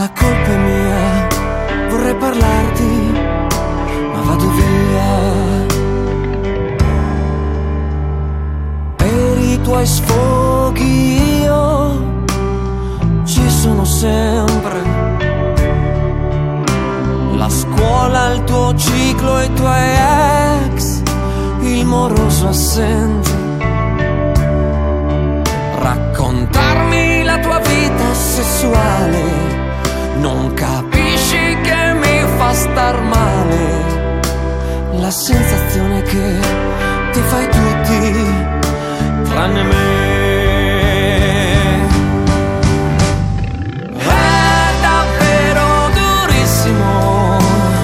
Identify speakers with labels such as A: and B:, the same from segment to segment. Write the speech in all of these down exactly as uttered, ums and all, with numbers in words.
A: la colpa è mia, vorrei parlarti, ma vado via. Per i tuoi sfoghi io ci sono sempre. La scuola, il tuo ciclo e i tuoi ex, il moroso assente. Raccontarmi la tua vita sessuale, non capisci che mi fa star male. La sensazione che ti fai tutti tranne me. È davvero durissimo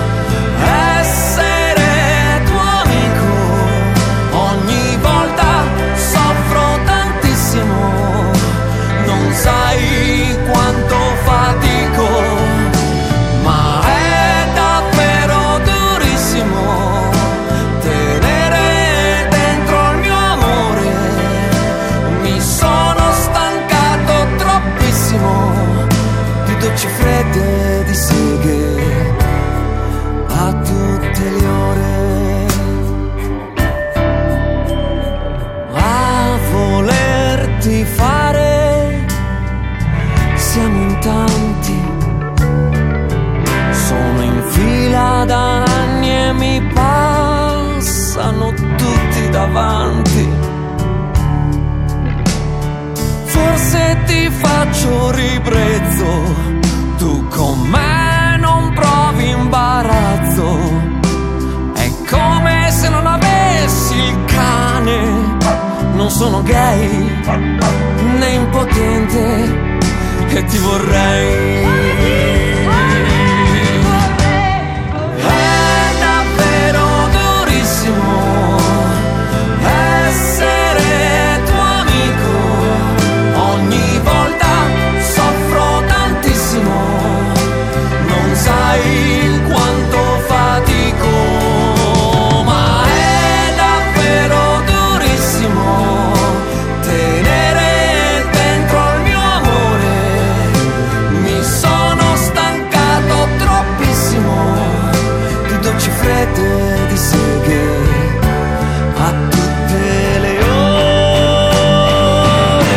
A: essere tuo amico. Ogni volta soffro tantissimo, non sai quanto fatico, ma è davvero durissimo tenere dentro il mio amore. Mi sono stancato troppissimo di docce fredde, di seghe a tutte le ore, a volerti fare. Siamo in tanti, sono in fila da anni e mi passano tutti davanti. Forse ti faccio ribrezzo, tu con me non provi imbarazzo. È come se non avessi il cane. Non sono gay né impotente e ti vorrei. È davvero durissimo essere tuo amico. Ogni volta soffro tantissimo, non sai quanto fatico, ma è davvero durissimo tenere dentro il mio amore. Mi sono stancato troppissimo di dolci fredde, di seghe a tutte le ore.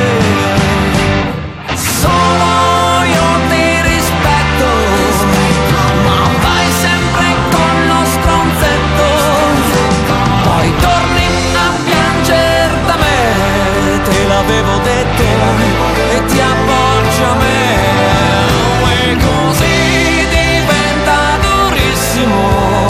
A: Solo io ti rispetto, ma vai sempre con lo stronzetto. Poi torni a pianger da me, te l'avevo detto, e ti appoggi a me. E così diventa durissimo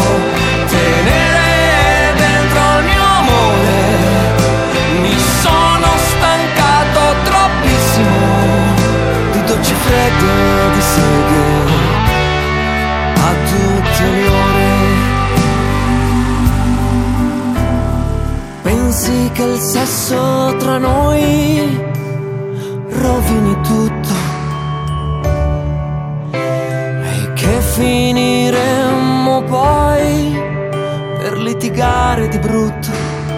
A: tenere dentro il mio amore. Mi sono stancato troppissimo di dolci fredde, di seghe a tutte le ore. Pensi che il sesso tra noi rovini tutto e che finiremmo poi per litigare di brutto?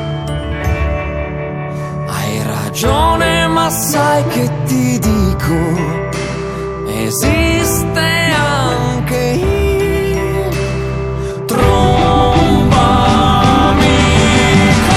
A: Hai ragione, ma sai che ti dico? Esiste anche il tromba amico.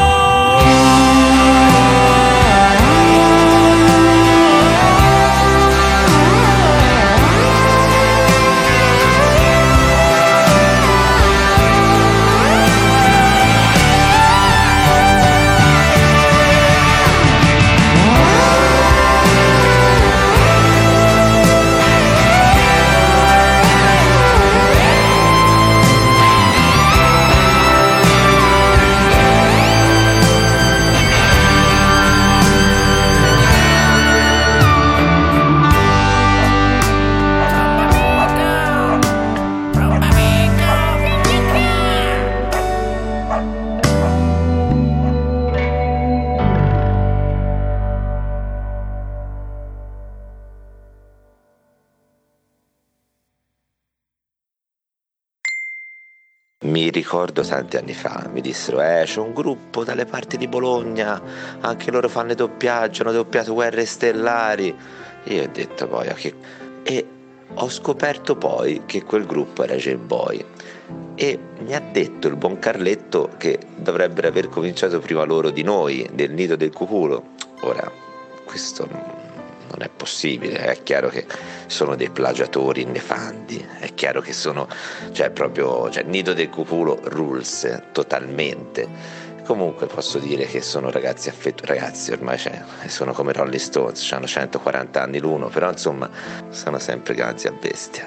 B: Mi ricordo tanti anni fa, mi dissero eh c'è un gruppo dalle parti di Bologna, anche loro fanno il doppiaggio, hanno doppiato Guerre Stellari. Io ho detto poi che... e Ho scoperto poi che quel gruppo era Game Boy e mi ha detto il buon Carletto che dovrebbero aver cominciato prima loro di noi, del Nido del Cuculo. Ora, questo non è possibile, è chiaro che sono dei plagiatori nefandi, è chiaro che sono, cioè proprio, cioè Nido del Cuculo rules totalmente. Comunque posso dire che sono ragazzi affettuosi, ragazzi ormai cioè, sono come Rolling Stones, hanno centoquaranta anni l'uno, però insomma sono sempre ganzi a bestia.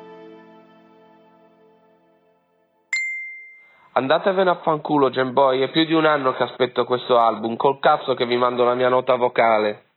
C: Andatevene a fanculo, Gemboy, è più di un anno che aspetto questo album, col cazzo che vi mando la mia nota vocale.